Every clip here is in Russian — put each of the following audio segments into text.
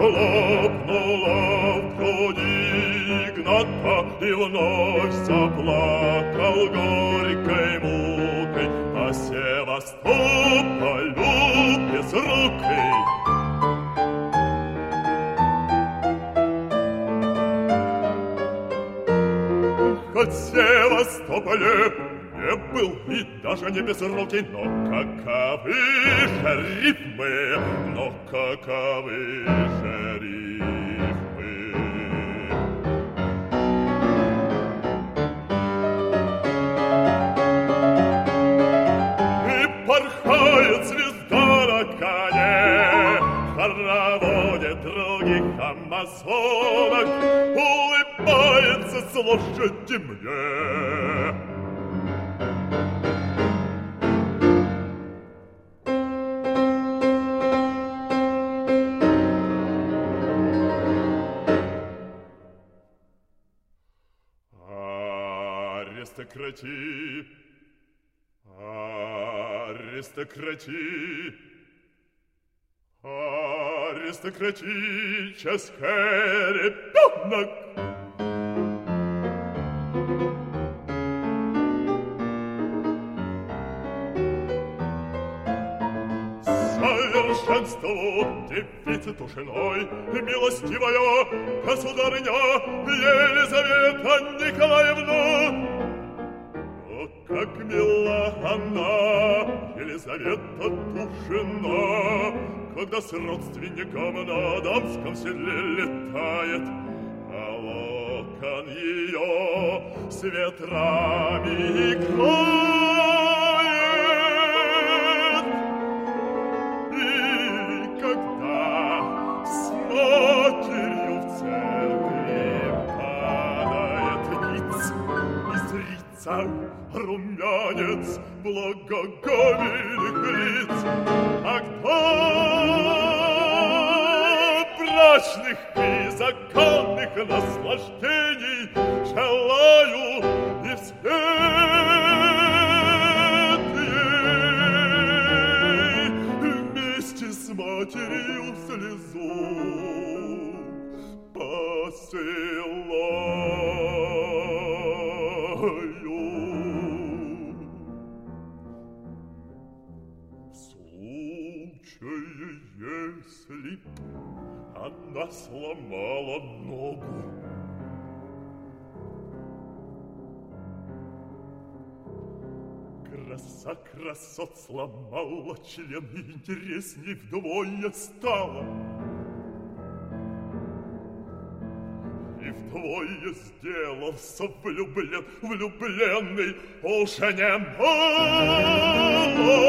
хлопнула в груди Игната и вновь заплакал горькой мукой по Севастополю безрукой. Хоть Севастополе не был и даже не безрукий, но каковы же рифмы, но каковы же рифмы. И порхает звезда на коне, хороводит других амазонок, улыбается с лошади мне. Аристократии, аристократии, аристократический ребенок. Совершенству девицы Тушиной милостивая государыня Елизавета Николаевна. О, как мила она, Елизавета Тушина, когда с родственником на дамском седле летает, а локон ее с ветрами играет. И когда с матерью в церкви падает ниц, и зрится румянец благоговейных лиц, тогда брачных и законных наслаждений желаю и вслед ей вместе с матерью слезу посылаю. В случае, если она сломала ногу, краса красот сломала член, и интересней вдвое стало. И вдвое сделался влюбленный уже не мало.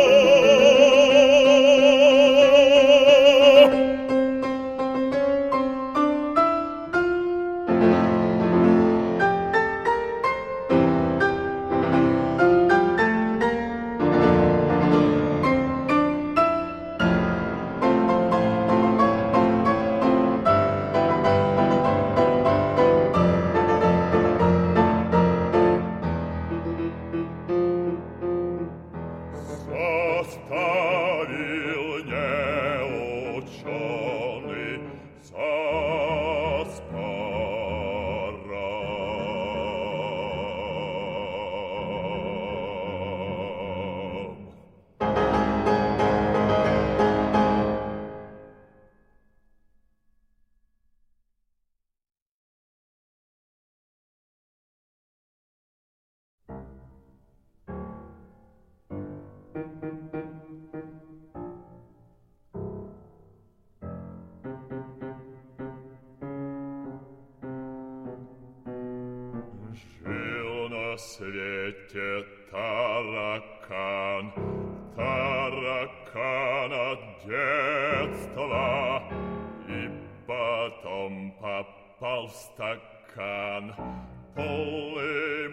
На свете таракан, таракан от детства, и потом попал в стакан полный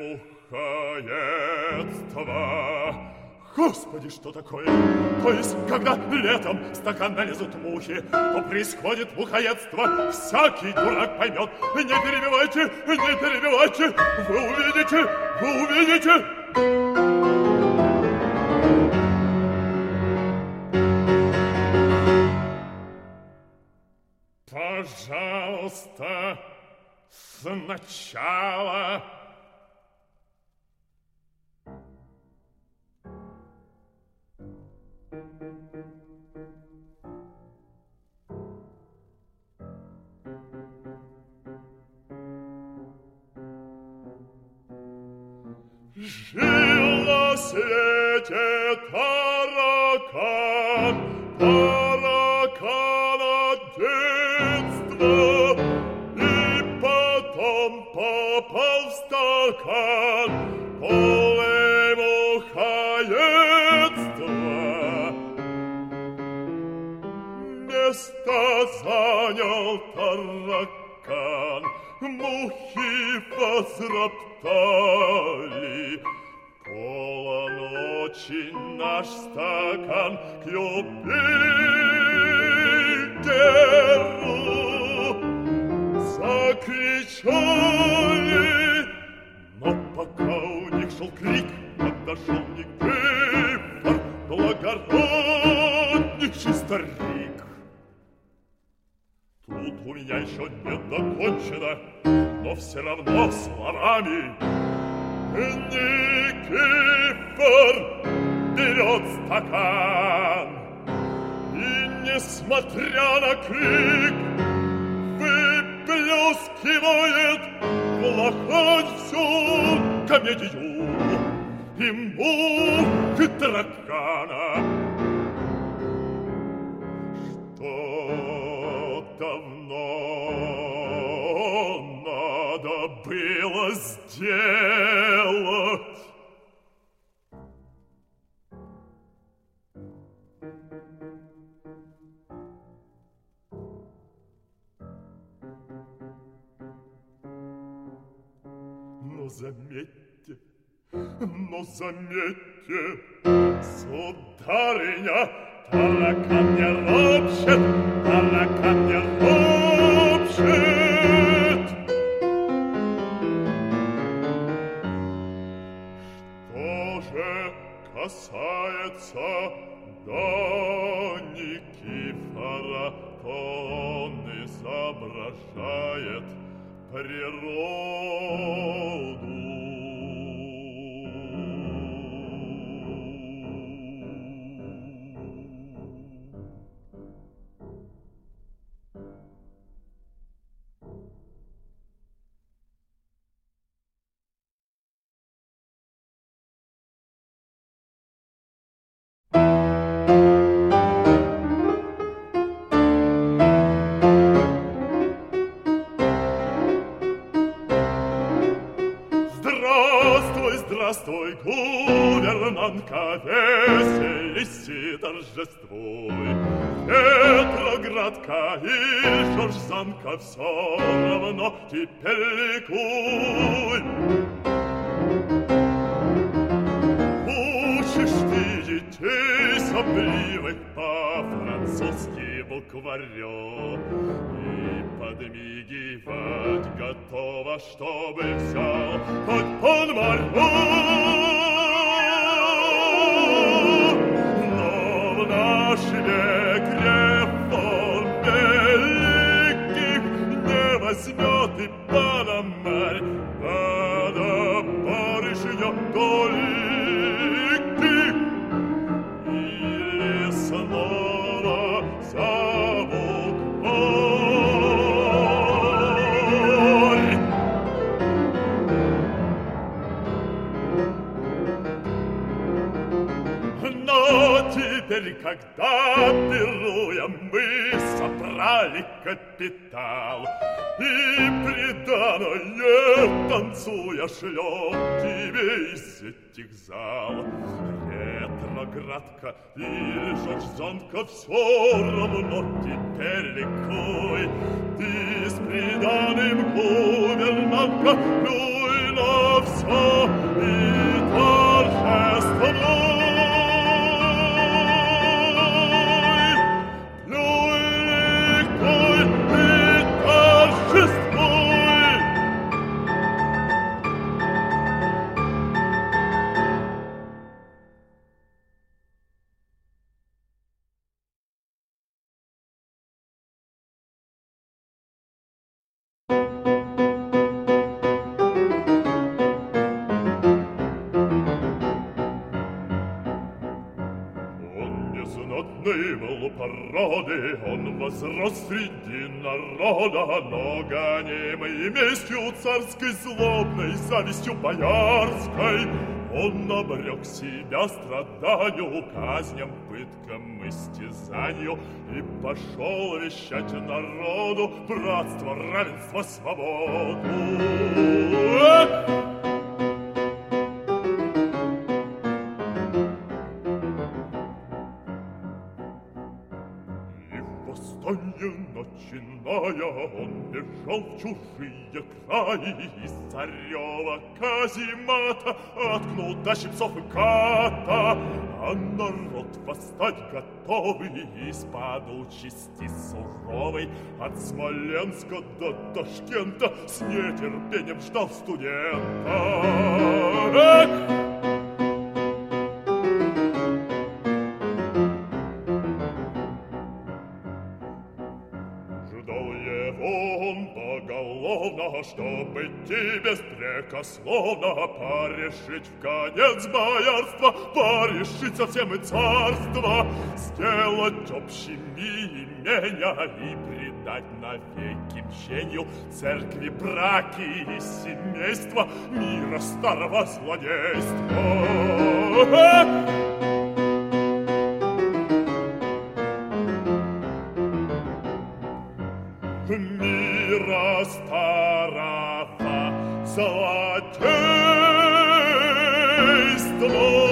мухоедства. Господи, что такое? То есть, когда летом в стакан налезут мухи, то происходит мухоедство. Всякий дурак поймет. Не перебивайте, не перебивайте. Вы увидите, вы увидите. пожалуйста, сначала. Жил на свете таракан, таракан от детства, и потом попал в стакан, полный мухоедства. Место занял таракан, мухи возроптали. Полон очень наш стакан к Юпитеру. Закричали, но пока у них шел крик, подошел Никифор, благороднейший старик. Тут у меня еще не докончено, но все равно словами. Никифор берет стакан и, несмотря на крик, выплескивает в лохань всю комедию и мух и таракана. Что давно надо было сделать. Но заметьте, сударыня, таракан не ропщет, таракан не ропщет. Что же касается до Никифора, то он изображает природу. Здравствуй, гувернантка, веселись и торжествуй. Петроградка и Жоржанка все равно теперь ликуй. Учишь ты детей сопливых по-французски букварю и подмигивать готова, чтобы взял хоть Пономарю. Но в наш век реформ великих не возьмет и Пономарь. Надо барышня толики или снова забук. Теперь, когда беруя мы собрали капитал и приданое танцуя шлем тебе из этих зал, Петроградка или Жоржанка все равно теперь ликуй. Ты с приданым гувернантка плюй на все и торжествуй. благородный был породы, он возрос среди народа, но гонимый местью царской злобной, завистью боярской, он обрек себя страданию, казням, пыткам, истязанию, и пошел вещать народу братство, равенство, свободу. Восстание начиная, он бежал в чужие краи, из царева каземата откнул до щипцов и ката, а народ восстать готовый из-под участи суровой от Смоленска до Ташкента с нетерпением ждал студента. Чтобы идти беспрекословно, порешить в конец боярства, порешить совсем и царство, сделать общими имения и предать навеки мщению церкви, браки и семейства мира старого злодейства. Мира старого злодейства.